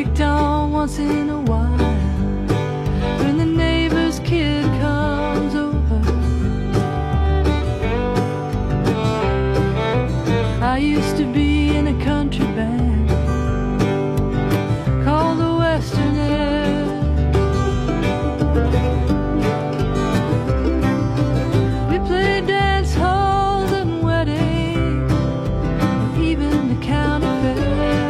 kicked on once in a while when the neighbor's kid comes over. I used to be in a country band called the Western Air. We played dance halls and weddings, even the county fair.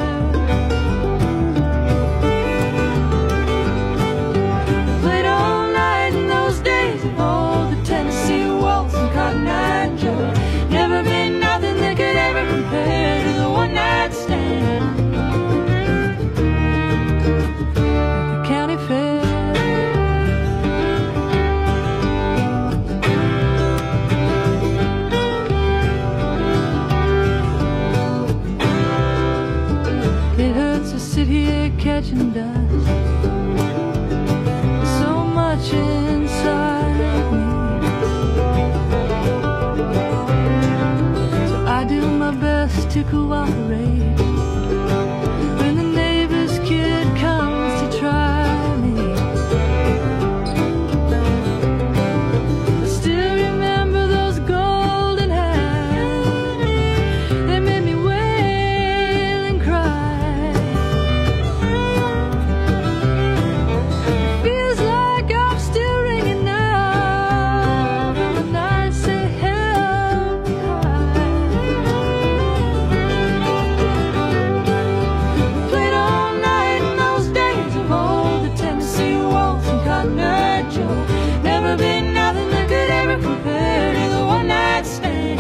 Played all night in those days of old, the Tennessee Waltz and Cotton Eye Joe. Never been nothing that could ever compare to the one night stand at the county fair. It hurts to sit here catching dust, so much inside me. So I do my best to cooperate when the neighbor's kid comes to try me. I still remember those golden hands, they made me wail and cry. It feels like I'm still ringing now from the nights they held me high. Played all night in those days of old, the Tennessee Waltz and Cotton Eye Joe. Never been nothing that could ever compare to the one night stand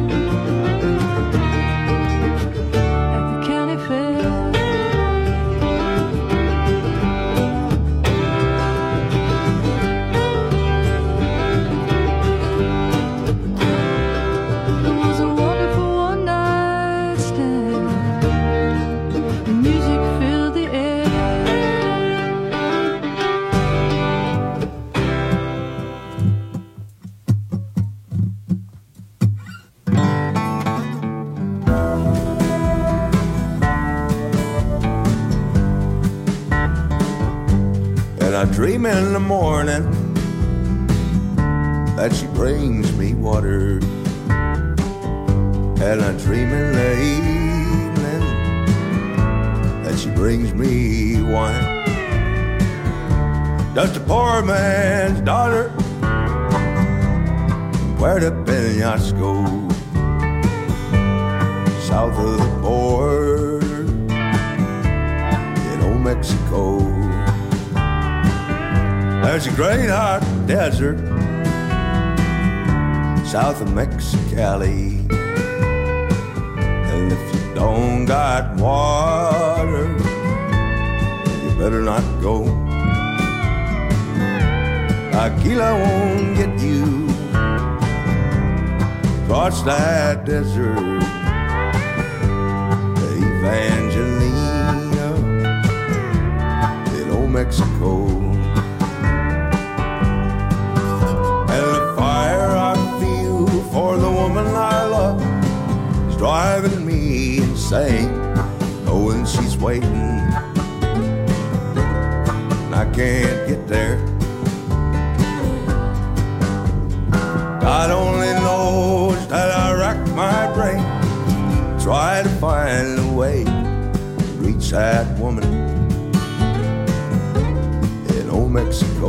at the county fair. It was a wonderful one night stand. The music filled the air. And I dream in the morning that she brings me water, and I dream in the evening that she brings me wine. Just a poor man's daughter, Puerto Penasco, south of the border in old Mexico. There's a great hot desert south of Mexicali, and if you don't got water, you better not go. Aquila won't get you across that desert to Evangelina in old Mexico. And the fire I feel for the woman I love is driving me insane, knowing she's waiting and I can't get there. God only knows that I rack my brain, try to find a way to reach that woman in old Mexico.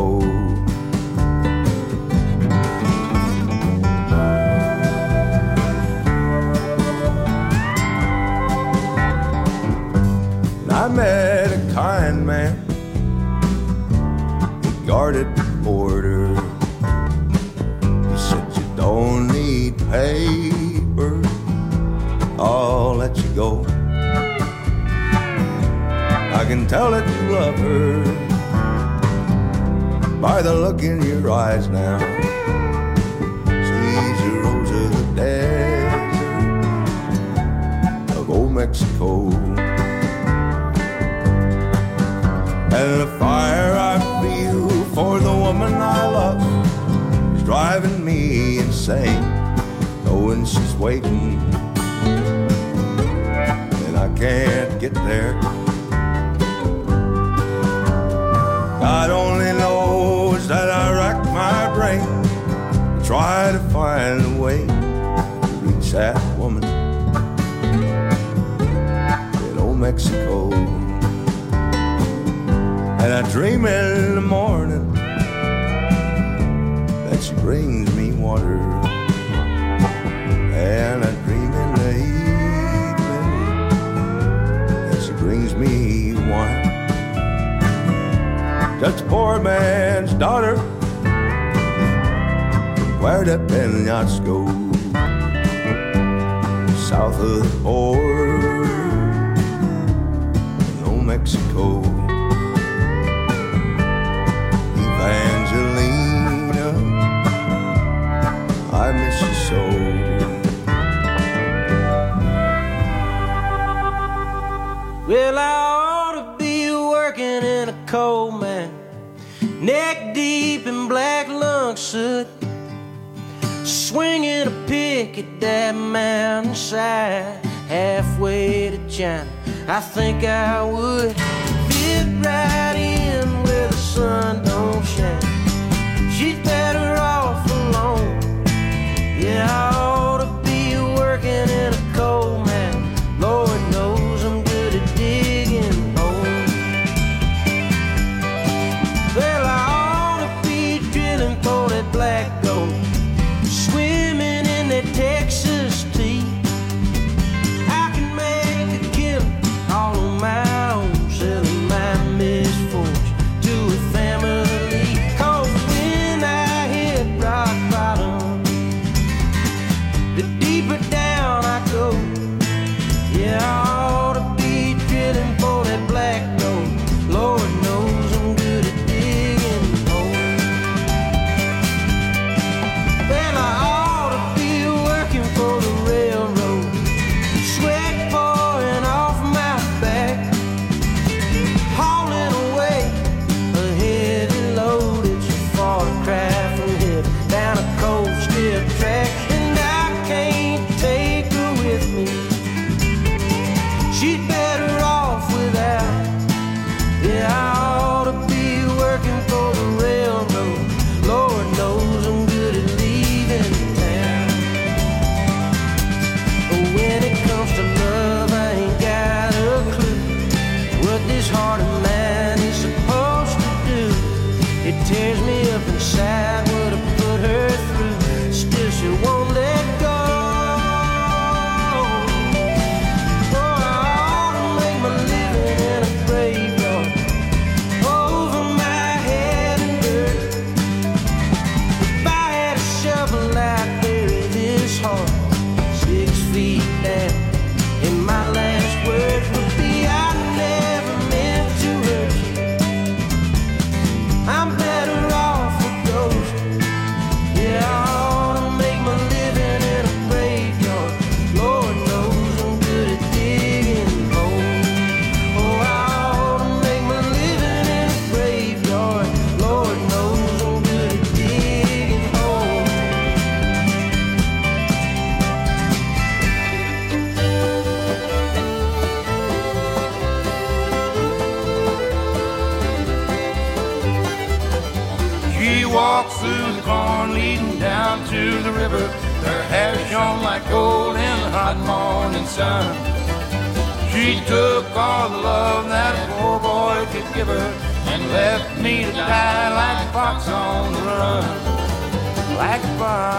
I met a kind man, he guarded the border. He said, you don't need papers, I'll let you go. I can tell that you love her by the look in your eyes now. She's a rose of the desert of old Mexico. And the fire I feel for the woman I love is driving me insane, knowing she's waiting and I can't get there. Mexico. And I dream in the morning that she brings me water, and I dream in the evening that she brings me wine. Just a poor man's daughter, where the Peñas go, south of the border, New Mexico. Evangelina, I miss you so. Well, I ought to be working in a coal mine, neck deep in black lung soot, swinging a pick at that mountainside, halfway to China. I think I would fit right in where the sun don't shine. She's better off alone. Yeah, I ought to be working in a coal mine. Lord knows I'm good at digging holes. Well, I ought to be drilling for that black gold, swimming in that Texas tea. I can make a killing all on my own, selling my misfortune to a family. 'Cause when I hit rock bottom, the deeper down I go. Yeah, I ought to be drilling for that black gold. Lord knows I'm good at digging holes. Well, I ought to be working for the railroad, sweat pouring off my back, hauling away a heavy load. It's a far cry from here down a cold steel track, and I can't take her with me. She's better off without. Yeah, I ought to be working for the railroad. Lord knows I'm good at leaving town. But when it comes to love, I ain't got a clue what this heart of mine is supposed to do. It tears me up inside what I put her through. Still she won't let go. Oh, I ought to make my living in a graveyard, over my head in dirt. If I had a shovel out there in this heart, 6 feet down, and my last words would be, I never meant to hurt you. I'm better off a ghost. Yeah, I ought to make my living in a graveyard. Lord knows I'm good at digging holes. Oh, I ought to make my living in a graveyard. Lord knows I'm good at digging holes. She walked through the corn leading down to the river. Her hair shone like gold in the hot morning sun. She took all the love that a poor boy could give her and left me to die like a fox on the run. Like a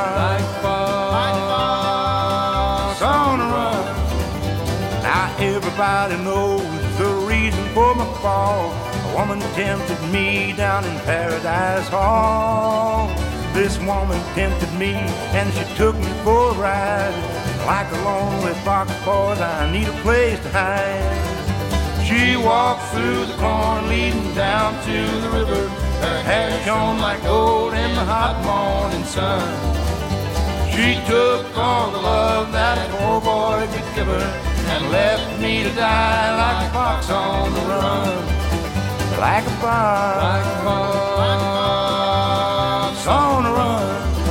fox on the run. Now everybody knows the reason for my fall. A woman tempted me down in Paradise Hall. This woman tempted me and she took me for a ride. Like a lonely fox, boys, I need a place to hide. She walked through the corn leading down to the river. Her hair shone like gold in the hot morning sun. She took all the love that a poor boy could give her and left me to die like a fox on the run. Like a fox on the run.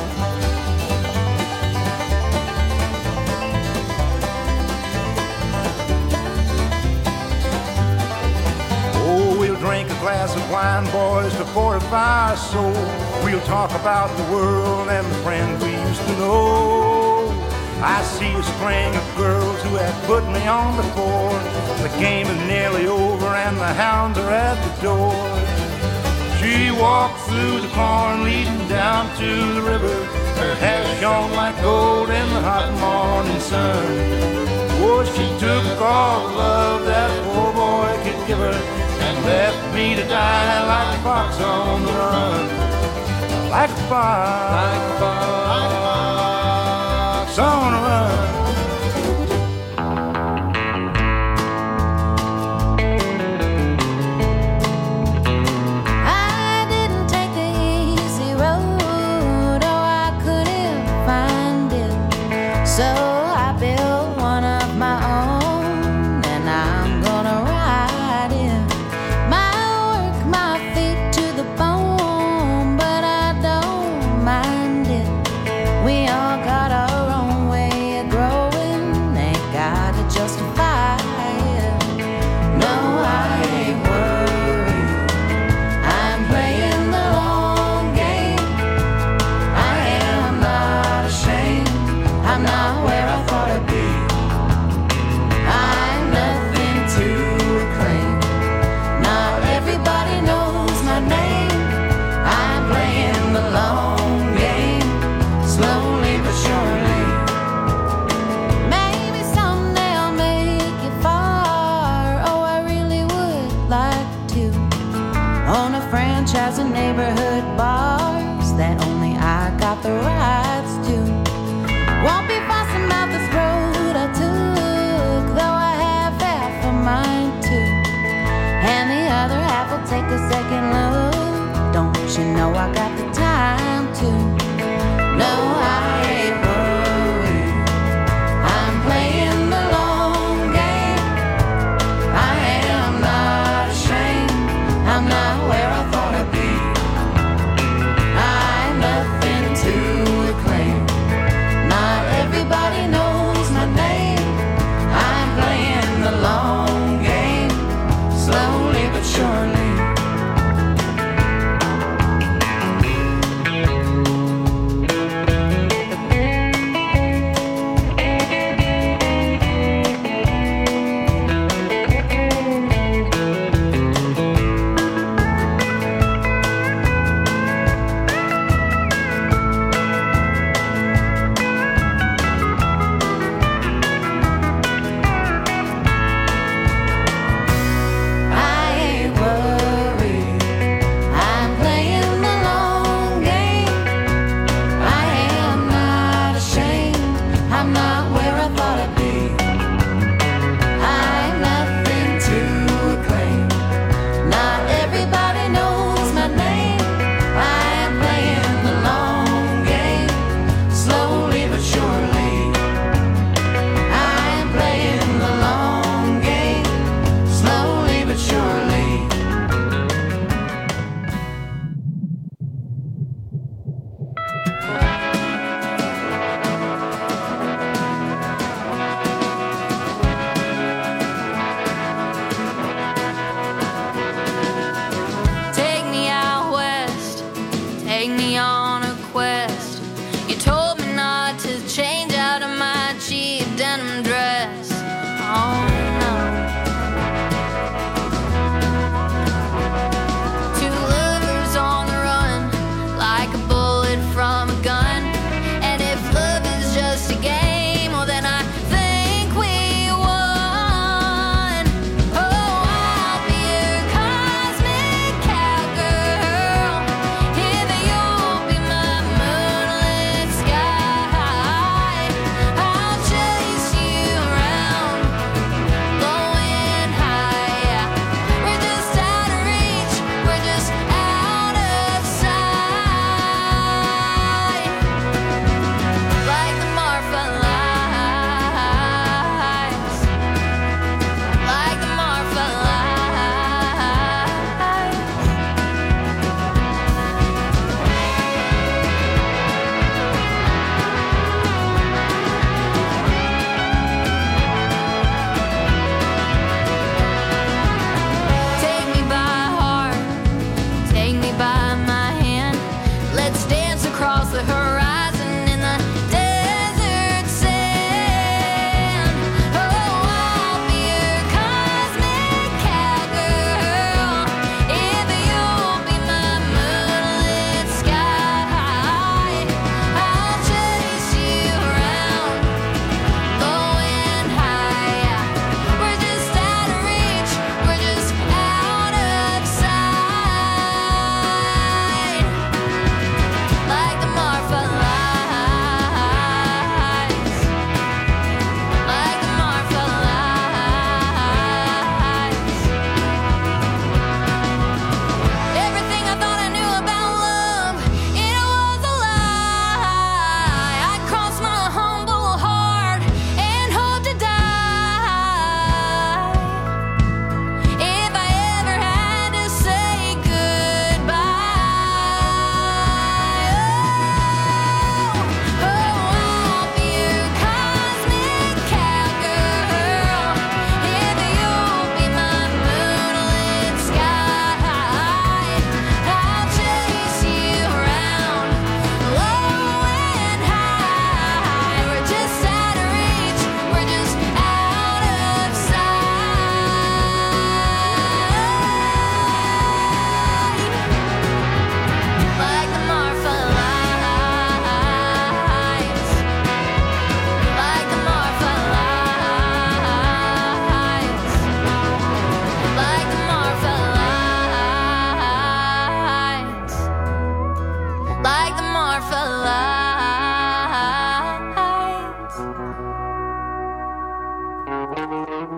Oh, we'll drink a glass of wine, boys, to fortify our soul. We'll talk about the world and the friends we used to know. I see a string of girls who have put me on before. The game is nearly over and the hounds are at the door. She walked through the corn leading down to the river. Her hair shone like gold in the hot morning sun. Oh, she took all the love that poor boy could give her and left me to die like a fox on the run. Like a fox on the run.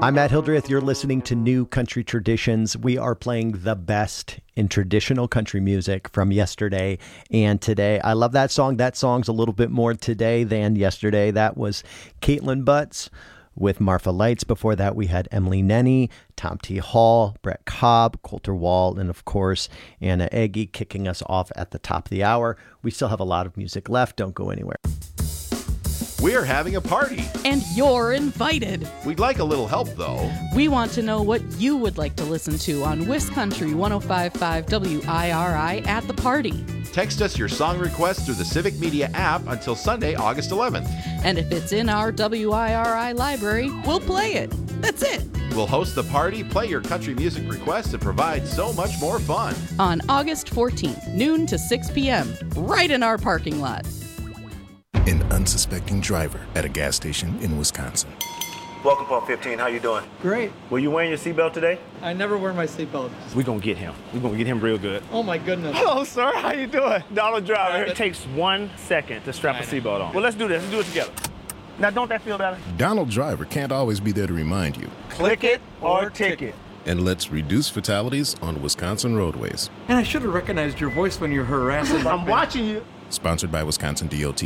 I'm Matt Hildreth. You're listening to New Country Traditions. We are playing the best in traditional country music from yesterday and today. I love that song. That song's a little bit more today than yesterday. That was Caitlin Butts with Marfa Lights. Before that, we had Emily Nenny, Tom T. Hall, Brett Cobb, Coulter Wall, and of course, Anna Eggy kicking us off at the top of the hour. We still have a lot of music left. Don't go anywhere. We're having a party. And you're invited. We'd like a little help, though. We want to know what you would like to listen to on WisCountry 105.5 WIRI at the party. Text us your song request through the Civic Media app until Sunday, August 11th. And if it's in our WIRI library, we'll play it. That's it. We'll host the party, play your country music requests, and provide so much more fun. On August 14th, noon to 6 p.m., right in our parking lot. An unsuspecting driver at a gas station in Wisconsin. Welcome, Pump 15. How you doing? Great. Were you wearing your seatbelt today? I never wear my seatbelt. We're going to get him. We're going to get him real good. Oh, my goodness. Hello, sir. How you doing? Donald Driver. It takes 1 second to strap a seatbelt on. Well, let's do this. Let's do it together. Now, don't that feel better? Donald Driver can't always be there to remind you. Click it or ticket. And let's reduce fatalities on Wisconsin roadways. And I should have recognized your voice when you're harassing. I'm watching you. Sponsored by Wisconsin DOT.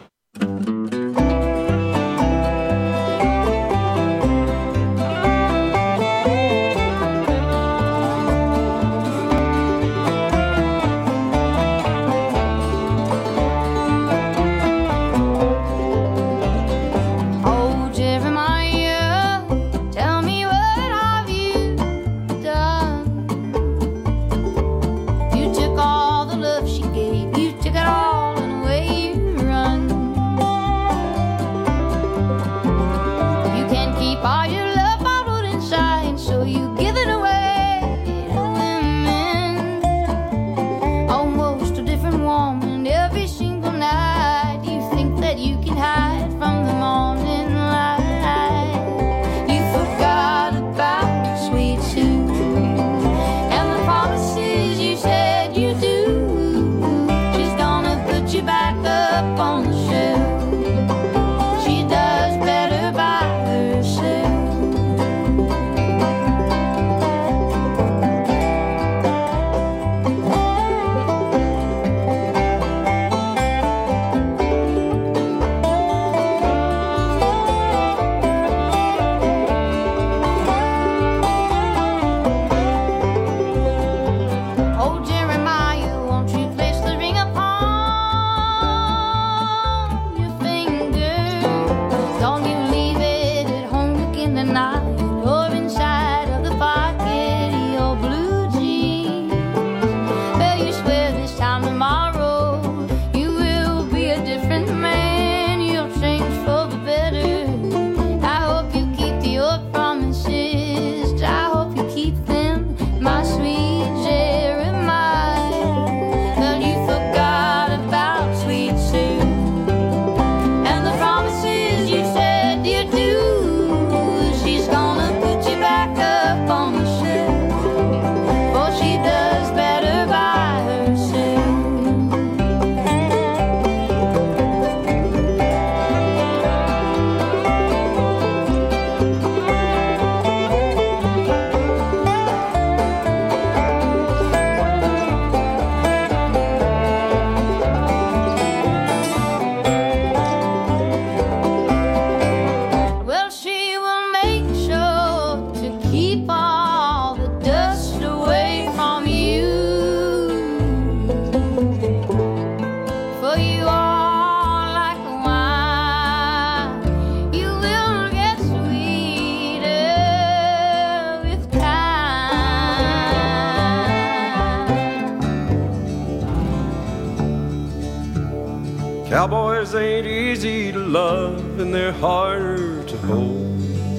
Cowboys ain't easy to love and they're harder to hold.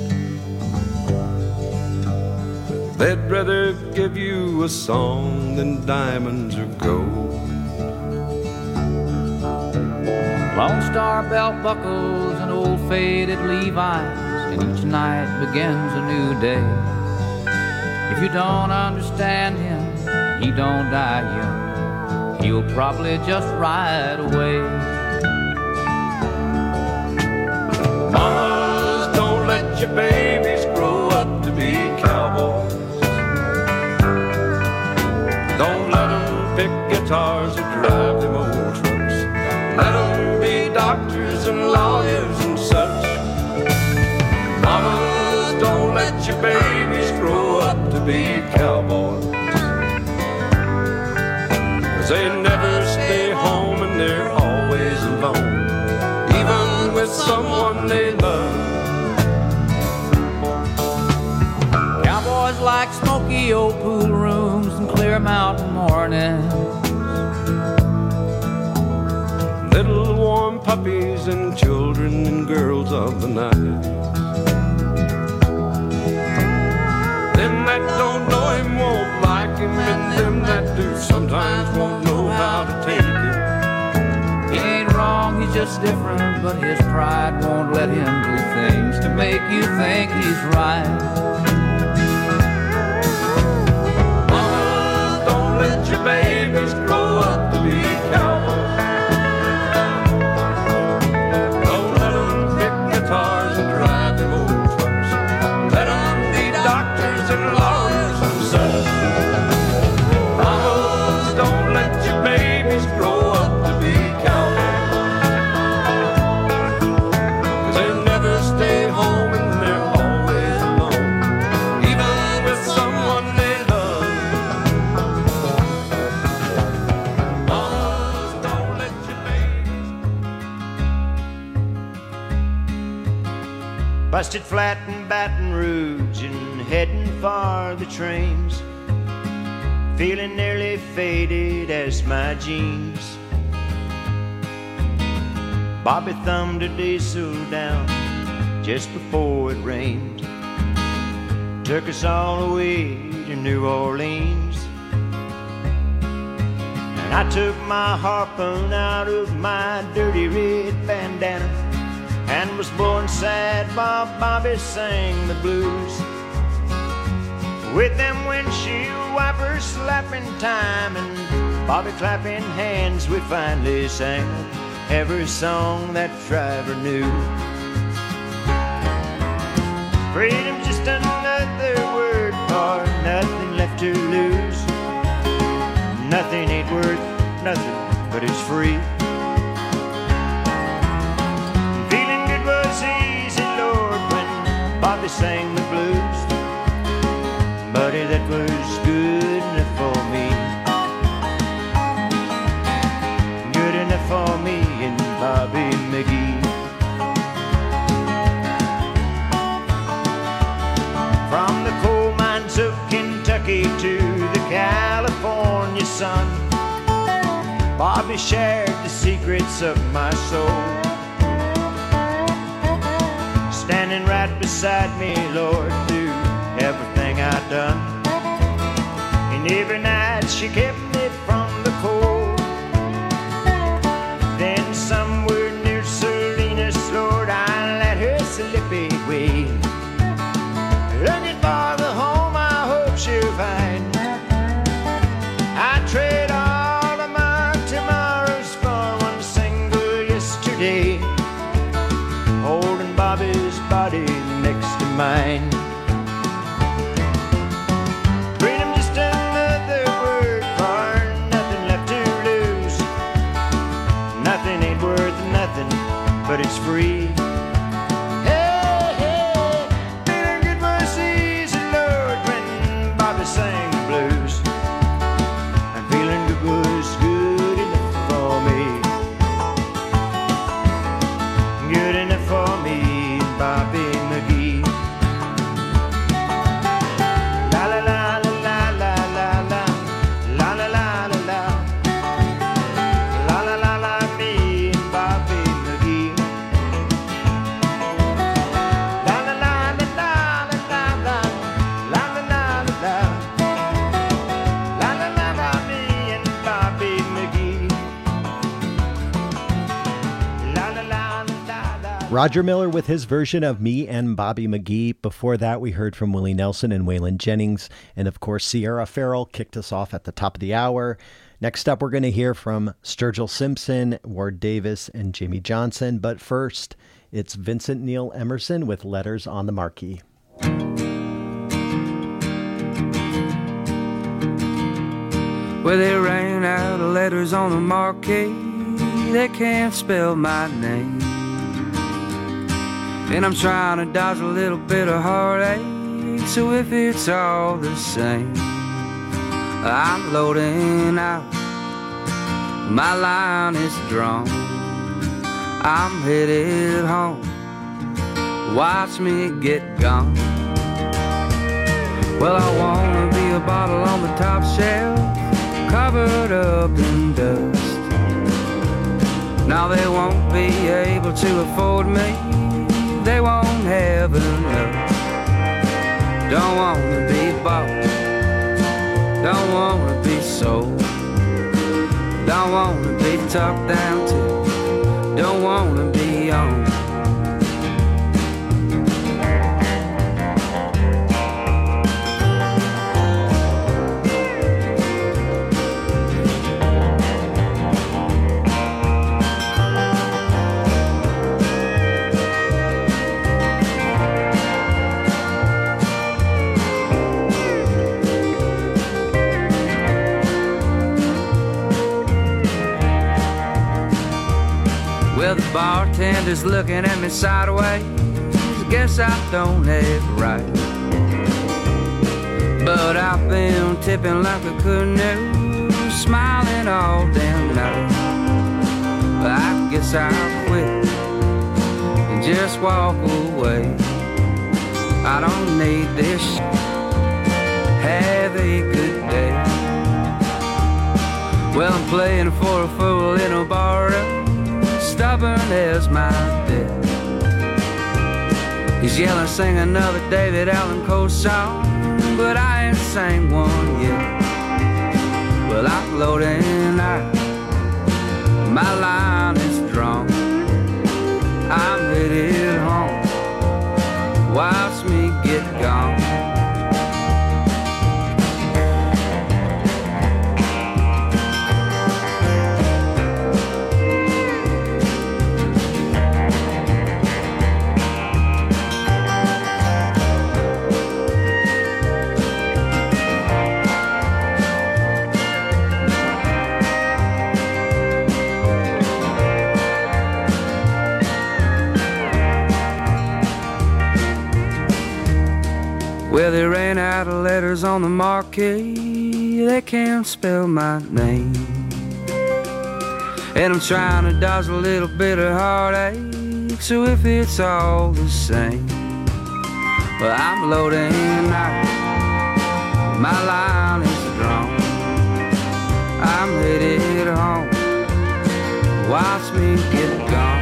They'd rather give you a song than diamonds or gold. Lone Star belt buckles and old faded Levi's, and each night begins a new day. If you don't understand him, he don't die young, he'll probably just ride away. Mamas, don't let your babies grow up cowboys. Don't let them pick guitars or drive them old trucks. Let them be doctors and lawyers and such. Mamas, don't let your babies grow up to be cowboys. 'Cause they never stay home and they're always alone, even with someone they love. Cowboys like smoky old pool rooms and clear mountain mornings, little warm puppies and children and girls of the night. Them that don't know him won't like him, and them that do sometimes won't know how to take it. He ain't wrong, he's just different, but his pride won't let him do things to make you think he's right. Mama, don't let your babies grow up to be cowboys. Don't let them pick guitars and drive them old trucks. Let them be doctors and lawyers and such. Mama, don't let your babies grow up to be cowboys. 'Cause they never stay home and they're always alone, even with someone they love. Mama, don't let your babies. Busted flat in Baton Rouge and heading for the trains, feeling nearly faded as my jeans. Bobby thumbed a diesel down just before it rained, took us all the way to New Orleans. And I took my harpoon out of my dirty red bandana and was blowing sad while Bobby sang the blues. With them windshield wipers slapping time and Bobby clapping hands, we finally sang every song that driver knew. Freedom's just another word for nothing left to lose. Nothing ain't worth nothing, but it's free. Feeling good was easy, Lord, when Bobby sang the blues. Buddy, that was good enough for me. Good enough for me and Bobby McGee. From the coal mines of Kentucky to the California sun, Bobby shared the secrets of my soul. Standing right beside me, Lord, through everything I'd done. And every night she kept me from the cold. Then somewhere near Salinas, Lord, I let her slip away, looking for the home I hope she'll find. I trade all of my tomorrows for one single yesterday, holding Bobby's body next to mine. Freedom just another word for nothing left to lose. Nothing ain't worth nothing, but it's free. Hey, hey, feeling good was easy, Lord, when Bobby sang the blues. And feeling good was good enough for me. Good enough for me, Bobby McGee. La la la la la la la la la la la la la la la la, me and Bobby McGee. La la la la la la la la la la la la la la, me and Bobby McGee. La la la la la. Roger Miller with his version of Me and Bobby McGee. Before that, we heard from Willie Nelson and Waylon Jennings. And of course, Sierra Farrell kicked us off at the top of the hour. Next up, we're going to hear from Sturgill Simpson, Ward Davis, and Jamie Johnson. But first, it's Vincent Neil Emerson with Letters on the Marquee. Well, they ran out of letters on the marquee. They can't spell my name. And I'm trying to dodge a little bit of heartache. So if it's all the same, I'm loading out. My line is drawn. I'm headed home. Watch me get gone. Well, I wanna be a bottle on the top shelf, covered up in dust. Now they won't be able to afford me. They won't have enough. Don't wanna be bought. Don't wanna be sold. Don't wanna be talked down to. Don't wanna be owned. Well, the bartender's looking at me sideways. Guess I don't have it right. But I've been tipping like a canoe, smiling all damn night. I guess I'll quit and just walk away. I don't need this shit. Have a good day. Well, I'm playing for a fool in a bar room, stubborn as my death. He's yelling, sing another David Allan Coe song, but I ain't sang one yet. Well, I'm loading out. My line is drawn. I'm headed home. Watch me get gone. Well, they ran out of letters on the marquee. They can't spell my name. And I'm trying to dodge a little bit of heartache. So if it's all the same, well, I'm loading out. My line is drawn. I'm headed home. Watch me get gone.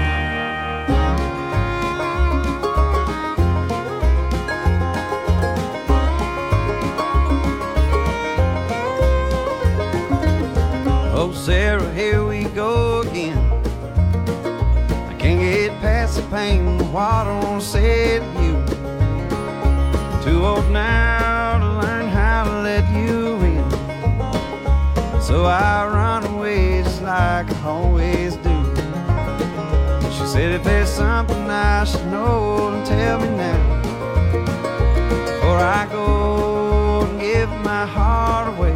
Oh, Sarah, here we go again. I can't get past the pain. What I want to say to you. Too old now to learn how to let you in. So I run away just like I always do. She said if there's something I should know, then tell me now, before I go and give my heart away.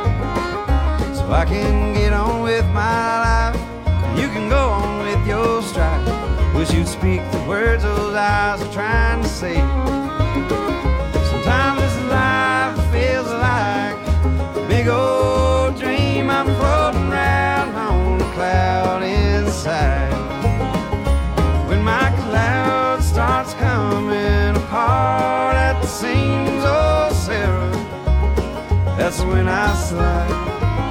I can get on with my life, you can go on with your strife. Wish you'd speak the words those eyes are trying to say. Sometimes this life feels like a big old dream. I'm floating around on a cloud inside. When my cloud starts coming apart at the seams, oh Sarah, that's when I slide.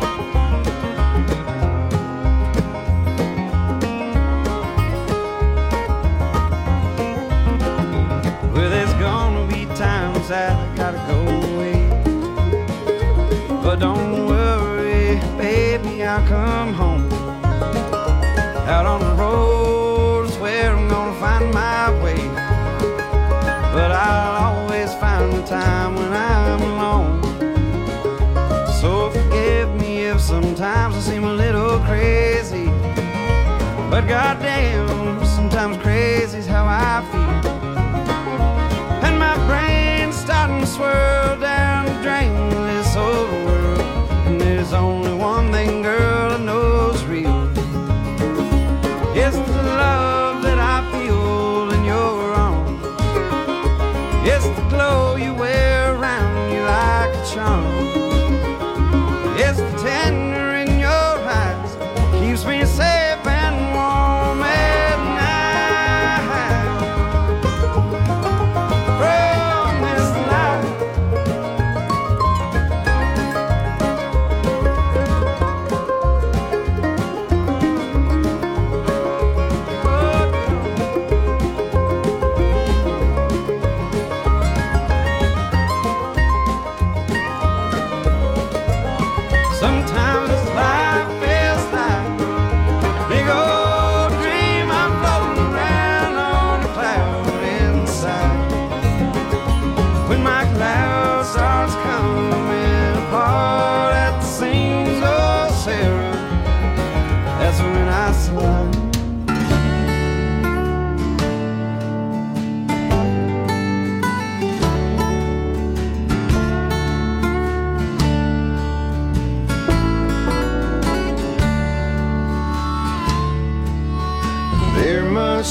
That I gotta go away, but don't worry, baby, I'll come home. Out on the road is where I'm gonna find my way, but I'll always find the time when I'm alone. So forgive me if sometimes I seem a little crazy, but goddamn, sometimes crazy's how I feel. And my brain's starting to swirl down the drain of this old world, and there's only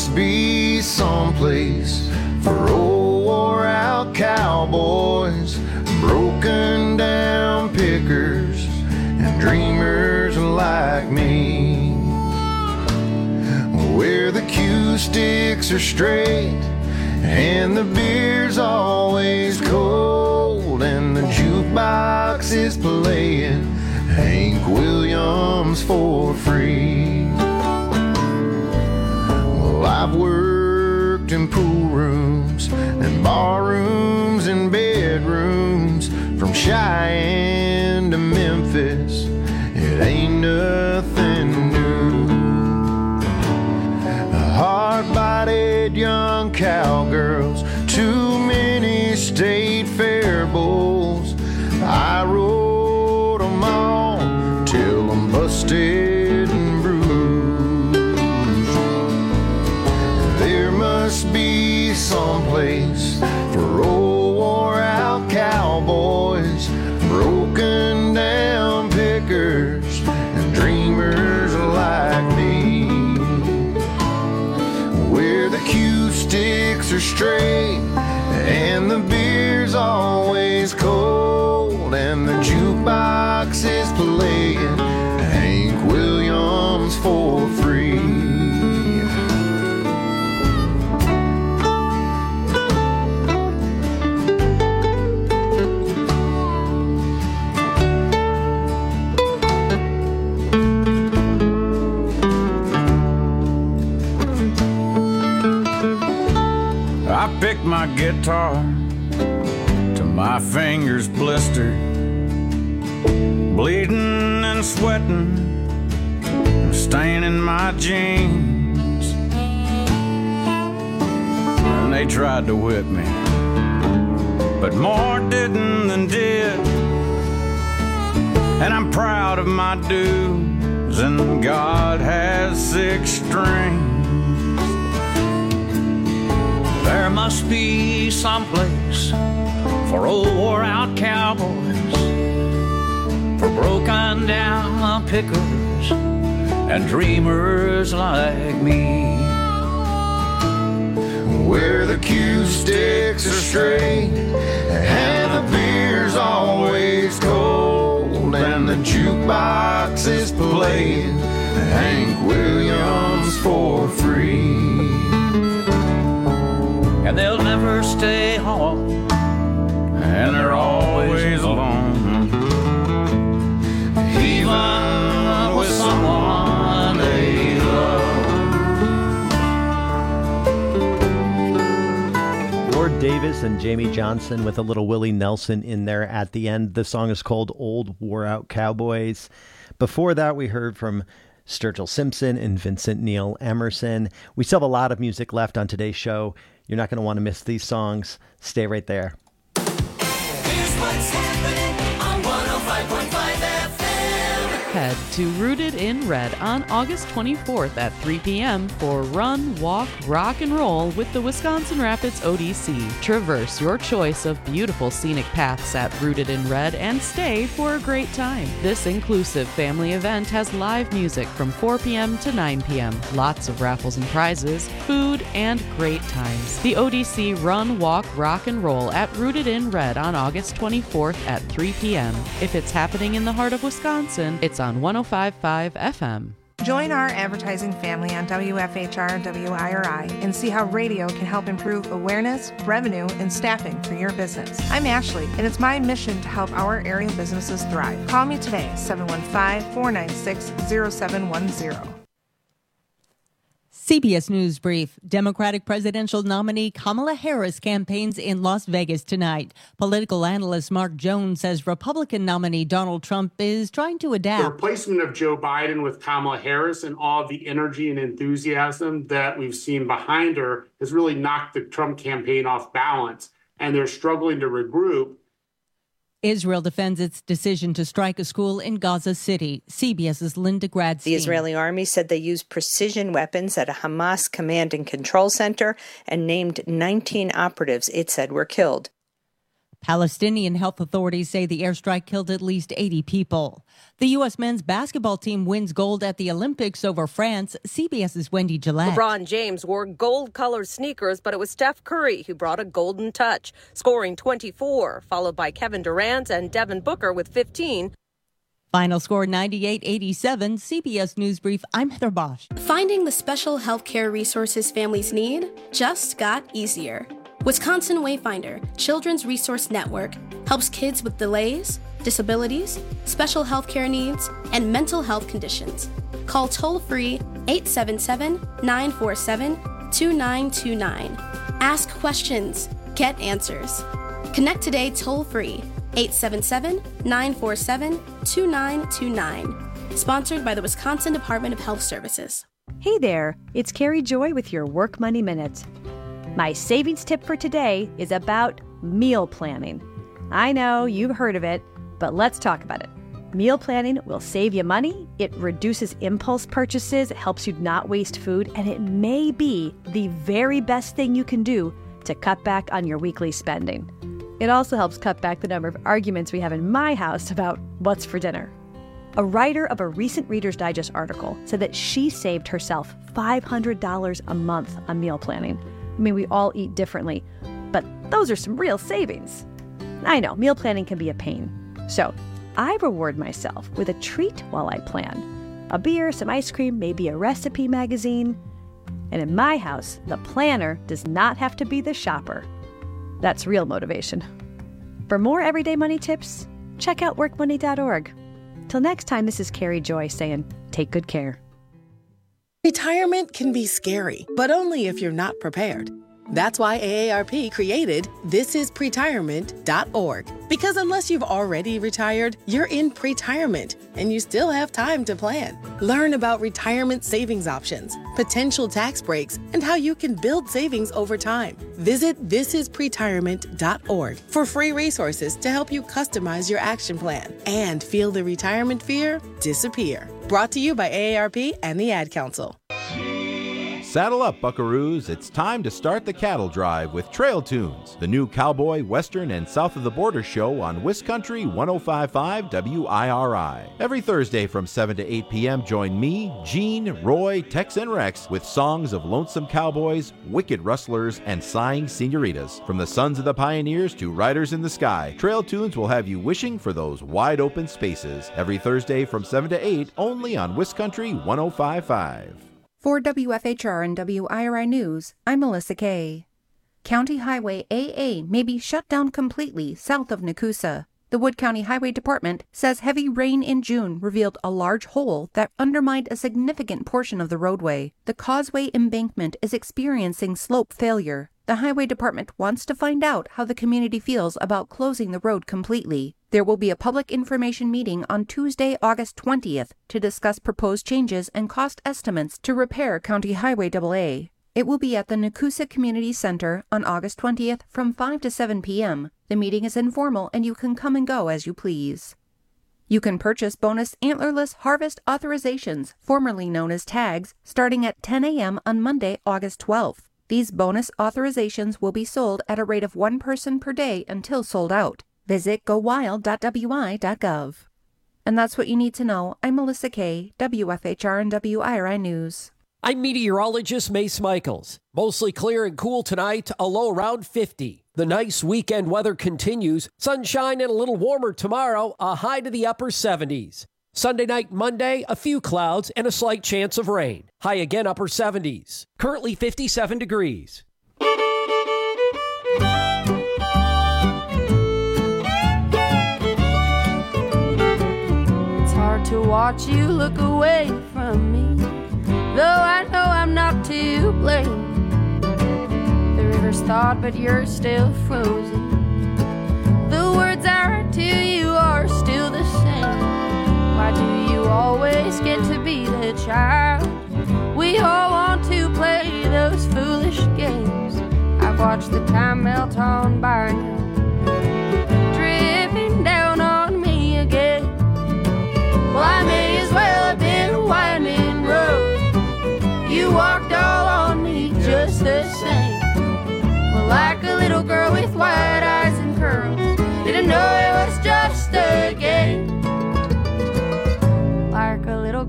must be someplace for old wore out cowboys, broken down pickers, and dreamers like me, where the cue sticks are straight and the beer's always cold and the jukebox is playing Hank Williams for free. Well, I've worked in pool rooms and bar rooms and bedrooms, from Cheyenne to Memphis, it ain't nothing new. Hard-bodied young cowgirls, too many state fair bowls, I rode 'em all till I'm busted and bruised. There must be someplace for old wore-out cowboys, broken down pickers, and dreamers like me, where the cue sticks are straight and the beer's always cold and the jukebox is playing Hank Williams for free. I picked my guitar till my fingers blistered, bleeding and sweating, staining my jeans. And they tried to whip me, but more didn't than did. And I'm proud of my dues, and God has 6 strings. There must be someplace for old wore-out cowboys, for broken down pickers and dreamers like me, where the cue sticks are straight and the beer's always cold and the jukebox is playing Hank Williams for free. And they'll never stay home, and they're always alone, even with someone they love. Ward Davis and Jamie Johnson with a little Willie Nelson in there at the end. The song is called Old Wore Out Cowboys. Before that, we heard from Sturgill Simpson and Vincent Neil Emerson. We still have a lot of music left on today's show. You're not going to want to miss these songs. Stay right there. Here's what's happening on 105.5 FM. Head to Rooted in Red on August 24th at 3 p.m. for Run, Walk, Rock, and Roll with the Wisconsin Rapids ODC. Traverse your choice of beautiful scenic paths at Rooted in Red and stay for a great time. This inclusive family event has live music from 4 p.m. to 9 p.m., lots of raffles and prizes, food, and great times. The ODC Run, Walk, Rock, and Roll at Rooted in Red on August 24th at 3 p.m. If it's happening in the heart of Wisconsin, it's on 105.5 FM. Join our advertising family on WFHR WIRI and see how radio can help improve awareness, revenue, and staffing for your business. I'm Ashley, and it's my mission to help our area businesses thrive. Call me today, 715-496-0710. CBS News Brief. Democratic presidential nominee Kamala Harris campaigns in Las Vegas tonight. Political analyst Mark Jones says Republican nominee Donald Trump is trying to adapt. The replacement of Joe Biden with Kamala Harris and all of the energy and enthusiasm that we've seen behind her has really knocked the Trump campaign off balance, and they're struggling to regroup. Israel defends its decision to strike a school in Gaza City. CBS's Linda Gradstein. The Israeli army said they used precision weapons at a Hamas command and control center and named 19 operatives it said were killed. Palestinian health authorities say the airstrike killed at least 80 people. The U.S. men's basketball team wins gold at the Olympics over France. CBS's Wendy Gillette. LeBron James wore gold-colored sneakers, but it was Steph Curry who brought a golden touch, scoring 24, followed by Kevin Durant and Devin Booker with 15. Final score 98-87. CBS News Brief. I'm Heather Bosch. Finding the special healthcare resources families need just got easier. Wisconsin Wayfinder Children's Resource Network helps kids with delays, disabilities, special healthcare needs, and mental health conditions. Call toll-free 877-947-2929. Ask questions. Get answers. Connect today toll-free 877-947-2929. Sponsored by the Wisconsin Department of Health Services. Hey there, it's Carrie Joy with your Work Money Minute. My savings tip for today is about meal planning. I know you've heard of it, but let's talk about it. Meal planning will save you money, it reduces impulse purchases, it helps you not waste food, and it may be the very best thing you can do to cut back on your weekly spending. It also helps cut back the number of arguments we have in my house about what's for dinner. A writer of a recent Reader's Digest article said that she saved herself $500 a month on meal planning. I mean, we all eat differently, but those are some real savings. I know, meal planning can be a pain. So I reward myself with a treat while I plan. A beer, some ice cream, maybe a recipe magazine. And in my house, the planner does not have to be the shopper. That's real motivation. For more everyday money tips, check out workmoney.org. Till next time, this is Carrie Joy saying, take good care. Retirement can be scary, but only if you're not prepared. That's why AARP created thisispretirement.org. Because unless you've already retired, you're in pretirement, and you still have time to plan. Learn about retirement savings options, potential tax breaks, and how you can build savings over time. Visit thisispretirement.org for free resources to help you customize your action plan and feel the retirement fear disappear. Brought to you by AARP and the Ad Council. Saddle up, buckaroos. It's time to start the cattle drive with Trail Tunes, the new cowboy, western, and south of the border show on Wiscountry 105.5 WIRI. Every Thursday from 7 to 8 p.m., join me, Gene, Roy, Tex, and Rex with songs of lonesome cowboys, wicked rustlers, and sighing senoritas. From the sons of the pioneers to riders in the sky, Trail Tunes will have you wishing for those wide open spaces. Every Thursday from 7 to 8, only on Wiscountry 105.5. For WFHR and WIRI News, I'm Melissa Kay. County Highway AA may be shut down completely south of Nakusa. The Wood County Highway Department says heavy rain in June revealed a large hole that undermined a significant portion of the roadway. The causeway embankment is experiencing slope failure. The Highway Department wants to find out how the community feels about closing the road completely. There will be a public information meeting on Tuesday, August 20th to discuss proposed changes and cost estimates to repair County Highway AA. It will be at the Nakusa Community Center on August 20th from 5 to 7 p.m. The meeting is informal and you can come and go as you please. You can purchase bonus antlerless harvest authorizations, formerly known as tags, starting at 10 a.m. on Monday, August 12th. These bonus authorizations will be sold at a rate of one person per day until sold out. Visit gowild.wi.gov. And that's what you need to know. I'm Melissa Kay, WFHR and WIRI News. I'm meteorologist Mace Michaels. Mostly clear and cool tonight, a low around 50. The nice weekend weather continues. Sunshine and a little warmer tomorrow, a high to the upper 70s. Sunday night, Monday, a few clouds and a slight chance of rain. High again upper 70s. Currently 57 degrees. It's hard to watch you look away from me, though I know I'm not to blame. The river's thawed, but you're still frozen. The words I write to you are still the same. Why do you always get to be the child? We all want to play those foolish games. I've watched the time melt on by now, dripping down on me again. Well, I may as well have been a winding road. You walked all on me just the same. Well, like a little girl with white eyes and curls,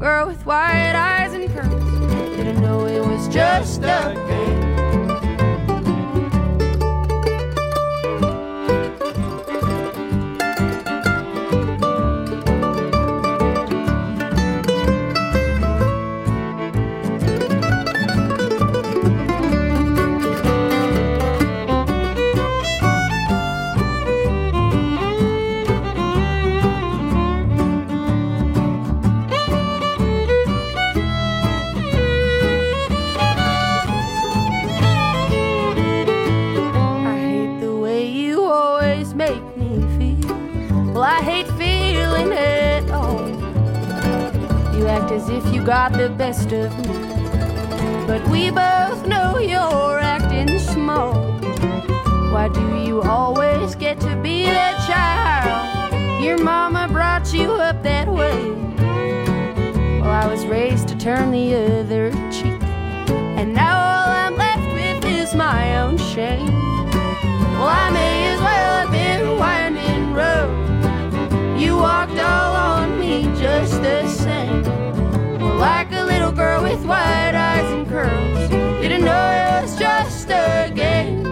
girl with white eyes and curls. Didn't know it was just a game. As if you got the best of me, but we both know you're acting small. Why do you always get to be the child? Your mama brought you up that way. Well, I was raised to turn the other cheek, and now all I'm left with is my own shame. Well, I may as well have been winding road. You walked all on me just the same. Like a little girl with white eyes and curls. Didn't know it was just a game.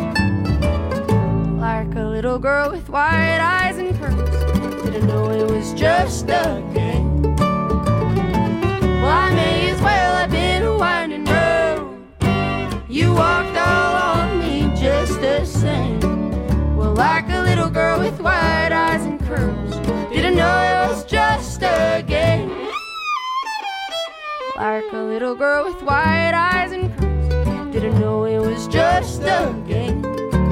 Like a little girl with white eyes and curls. Didn't know it was just a game. Well, I may as well have been a winding road. You walked all on me just the same. Well, like a little girl with white eyes and curls. Didn't know it was just a game. Like a little girl with white eyes and curls. Didn't know it was just a game.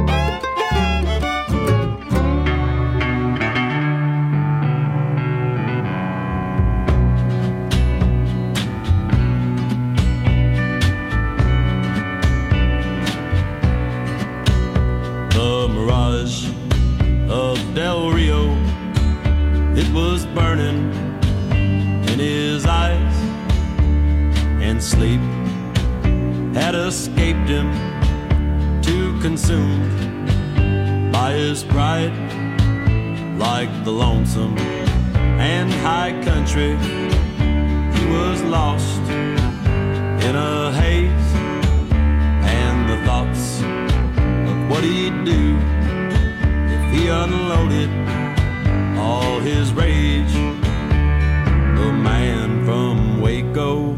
The mirage of Del Rio, it was burning in his eyes, and sleep had escaped him, too consumed by his pride. Like the lonesome and high country, he was lost in a haze, and the thoughts of what he'd do if he unloaded all his rage. The man from Waco,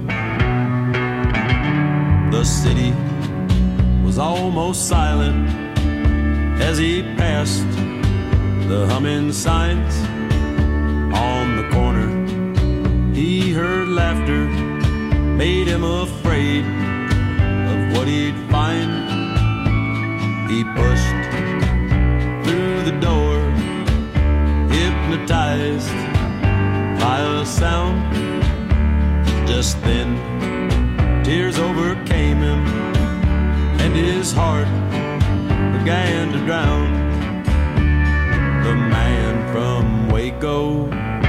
the city was almost silent as he passed the humming signs on the corner. He heard laughter, made him afraid of what he'd find. He pushed through the door, hypnotized by a sound. Just then tears overcame him, and his heart began to drown. The man from Waco.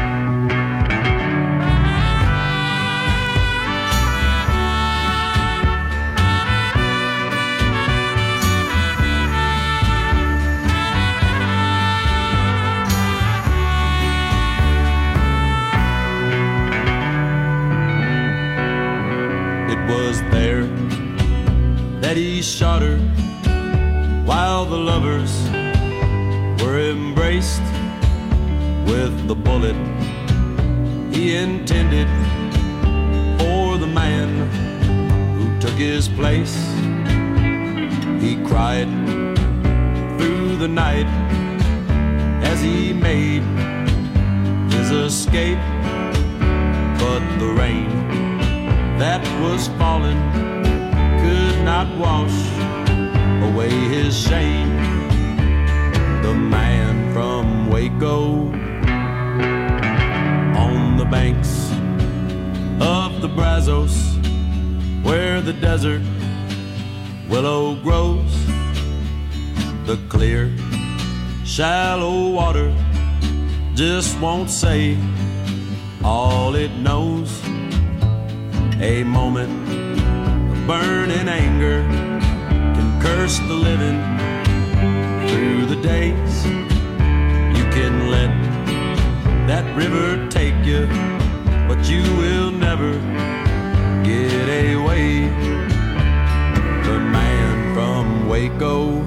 Was there that he shot her while the lovers were embraced with the bullet he intended for the man who took his place. He cried through the night as he made his escape, but the rain that was falling could not wash away his shame. The man from Waco, on the banks of the Brazos, where the desert willow grows, the clear, shallow water just won't say all it knows. A moment of burning anger can curse the living through the days. You can let that river take you, but you will never get away. The man from Waco,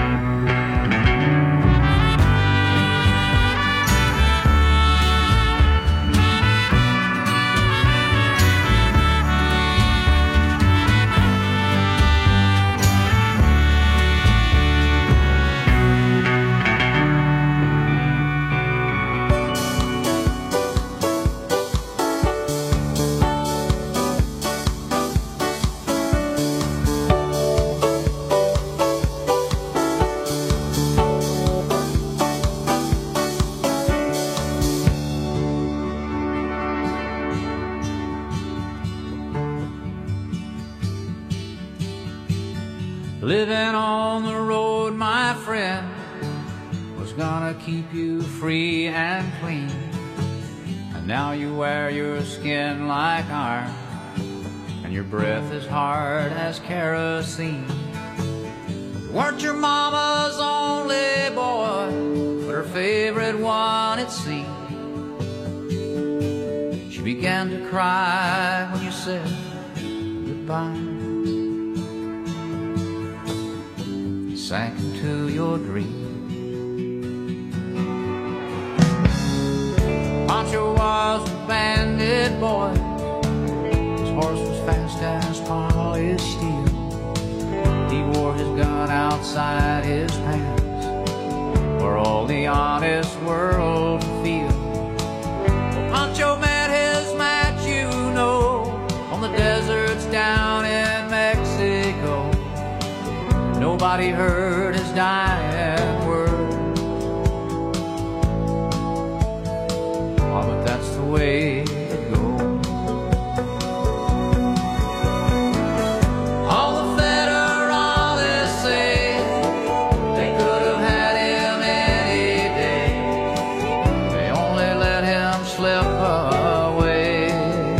living on the road, my friend, was gonna keep you free and clean. And now you wear your skin like iron, and your breath is hard as kerosene. You weren't your mama's only boy, but her favorite one, it seemed. She began to cry when you said goodbye. Sank into your dream. Pancho was a bandit boy. His horse was fast as polished steel. He wore his gun outside his pants for all the honest world to feel. Well, Pancho met his match, you know, on the deserts down in Mexico. Nobody heard his dying word. Oh, but that's the way it goes. All the federales say they could have had him any day. They only let him slip away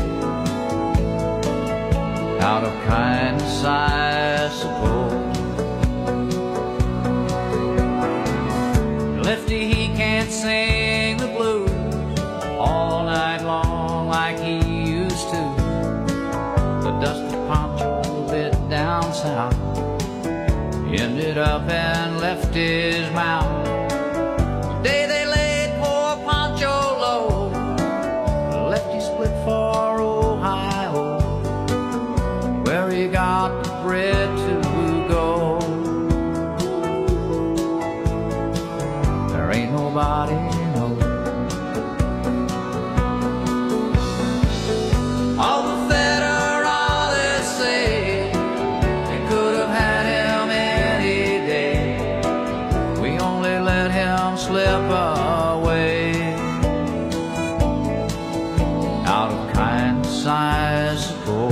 out of kindness, I suppose. Lefty, he can't sing the blues all night long like he used to. The dusty Pancho bit down south ended up and left his mouth. The day they laid poor Pancho low, Lefty split for Ohio, where he got the bread to go. Ain't nobody knows. All the federales say they could have had him any day. We only let him slip away out of kindness, I suppose.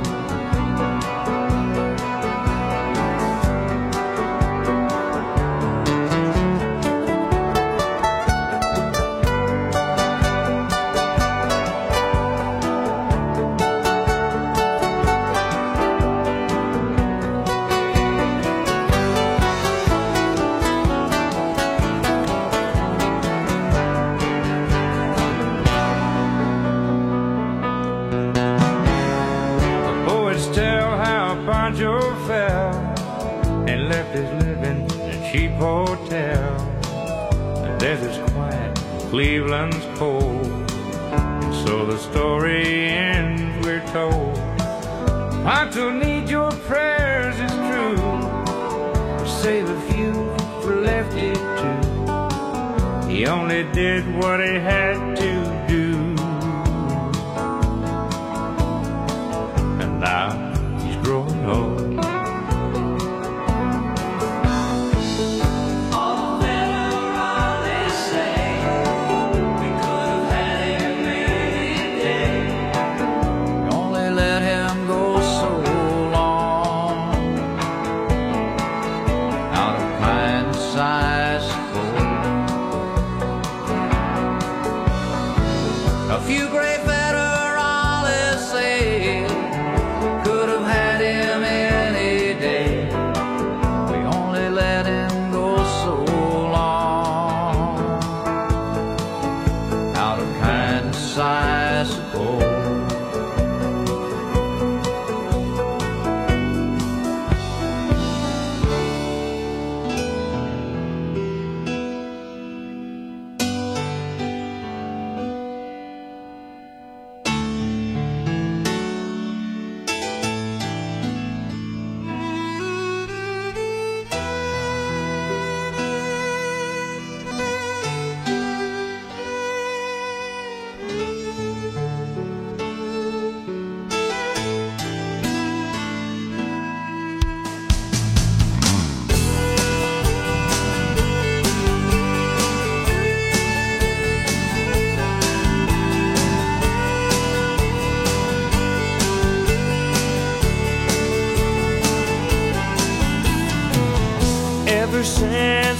Pancho fell and left his living in a cheap hotel. The desert's quiet, Cleveland's cold, and so the story ends, we're told. Pancho needs your prayers, it's true. Save a few for Lefty too. He only did what he had to do. And now growing old. All the federales say we could have had him any day. We only let him go so long out of kindness, I suppose. A few great federales say could have had him any day. We only let him go so long out of kindness, I suppose.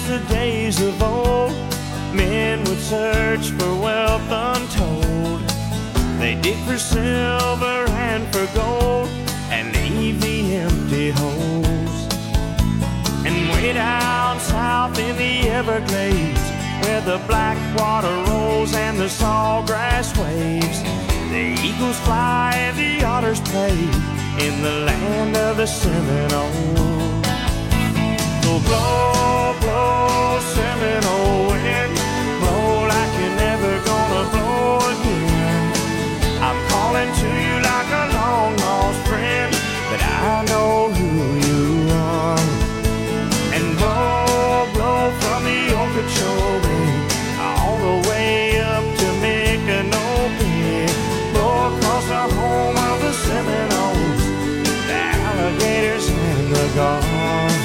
the days of old. Men would search for wealth untold. They dig for silver and for gold and leave the empty holes. And way down south in the Everglades, where the black water rolls and the sawgrass waves, the eagles fly and the otters play in the land of the Seminole. So blow, blow, Seminole wind, blow like you're never gonna blow again. I'm calling to you like a long lost friend, but I know who you are. And blow, blow from the Okeechobee all the way up to Micanopy, blow across the home of the Seminoles, the alligators and the gulls.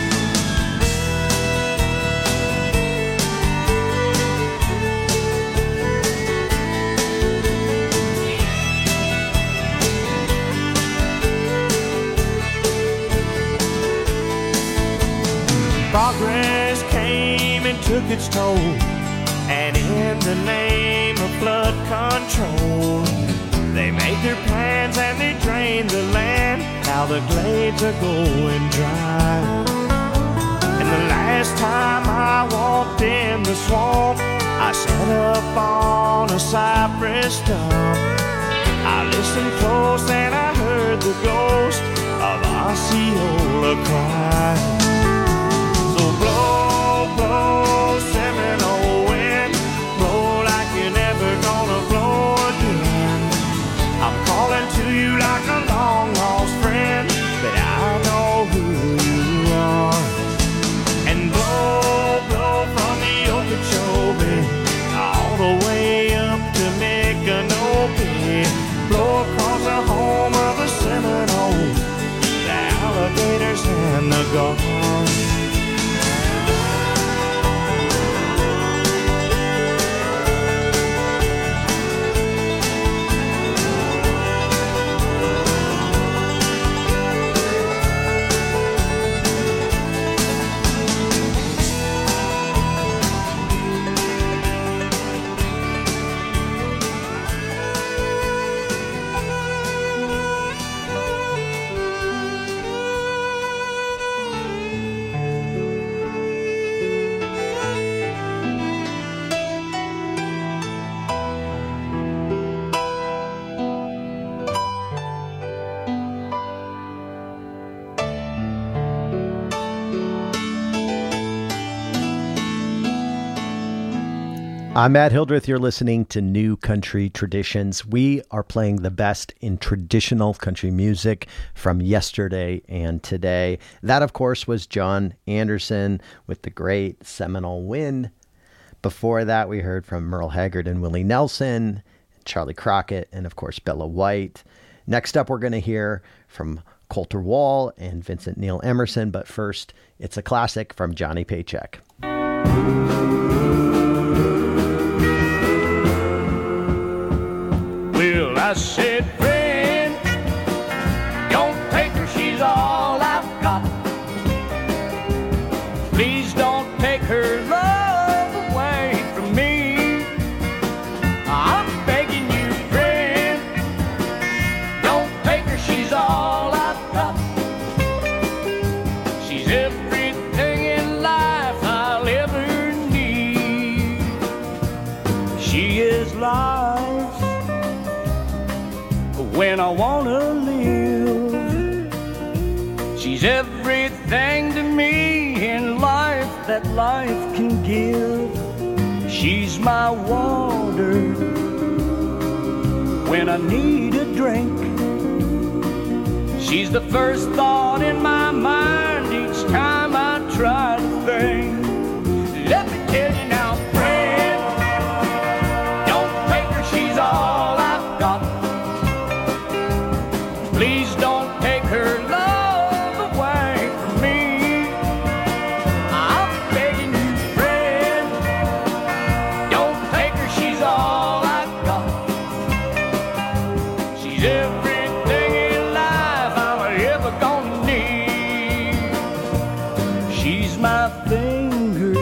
Progress came and took its toll, and in the name of flood control, they made their plans and they drained the land. Now the glades are going dry. And the last time I walked in the swamp, I sat up on a cypress stump. I listened close and I heard the ghost of Osceola cry. Blow, blow, Seminole wind, blow like you're never gonna blow again. I'm calling to you like a long lost friend, but I know who you are. And blow, blow from the Okeechobee all the way up to Micanopy, blow across the home of the Seminoles, the alligators and the gulls. I'm Matt Hildreth. You're listening to New Country Traditions. We are playing the best in traditional country music from yesterday and today. That, of course, was John Anderson with the great Seminole Wind. Before that, we heard from Merle Haggard and Willie Nelson, Charlie Crockett, and, of course, Bella White. Next up, we're going to hear from Colter Wall and Vincent Neil Emerson. But first, it's a classic from Johnny Paycheck. Well, I said, friend, don't take her, she's all I've got. Please don't take her love away from me. I'm begging you, friend, don't take her, she's all I've got. She's everything in life I'll ever need. She is life when I wanna live. She's everything to me in life that life can give. She's my water when I need a drink. She's the first thought in my mind each time I try to think. Let me tell you now, friend, don't take her, she's all I've got. Please don't take her love away from me. I'm begging you, friend, don't take her, she's all I've got. She's everything in life I'm ever gonna need. She's my finger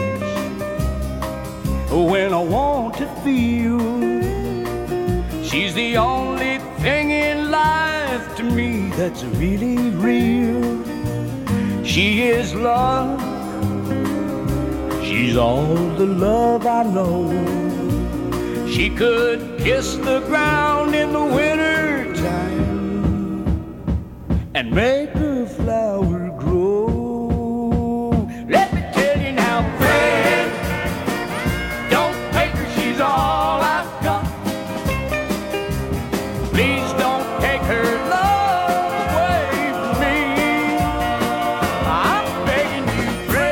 She's the only thing in life to me that's really real. She is love. She's all the love I know. She could kiss the ground in the winter time and make